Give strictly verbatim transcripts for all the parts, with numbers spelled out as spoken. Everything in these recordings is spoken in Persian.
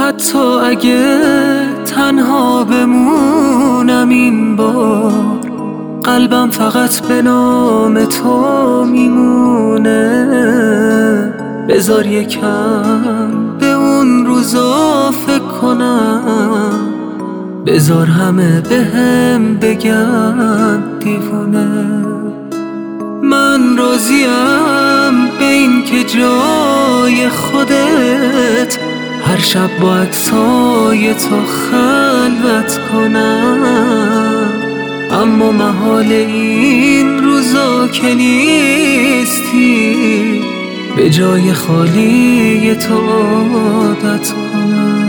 حتی اگه تنها بمونم این بار، قلبم فقط به نام تو میمونه. بذار یکم به اون روزا فکر کنم، بذار همه بهم بگن دیوونه. من راضیم به این که جای خودت هر شب با عکسای تو خلوت کنم، اما محال این روزا که نیستی به جای خالی تو عادت کنم.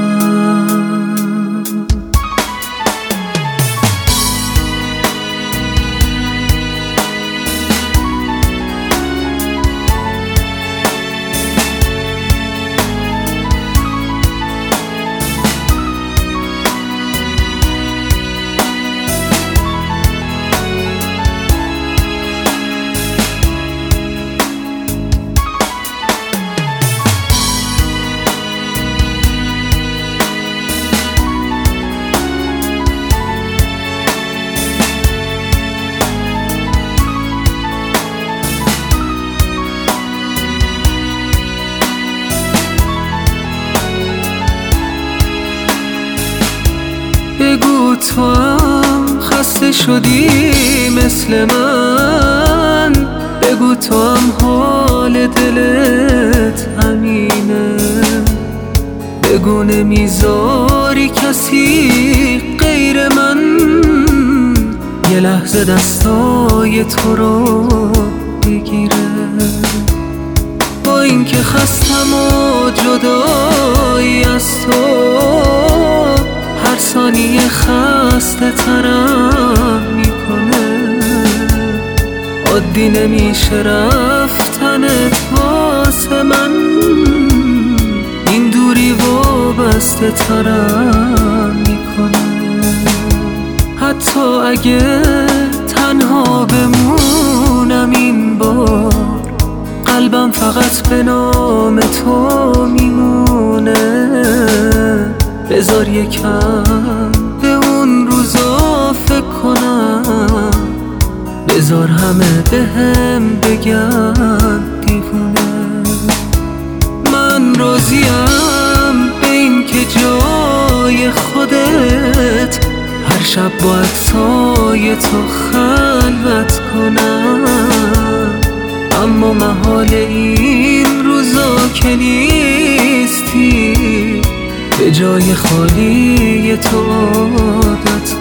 بگو تو هم خسته شدی مثل من، بگو تو هم حال دلت همینه، بگو نمیذاری کسی غیر من یه لحظه دستای تو رو بگیره. با این که خستم و جدایی از تو، هر ثانیه خسته ترم میکنه. عادی نمیشه رفتنت واسه من، این دوری وابسته ترم میکنه. حتی اگه تنها بمونم این بار، قلبم فقط به نام تو میمونه. بذار یکم به اون روزا فکر کنم، بذار همه بهم بگن دیوونه. من راضیم به این که جای خودت هر شب با عکسای تو خلوت کنم، اما محال این روزا که نیستی به جای خالی تو عادت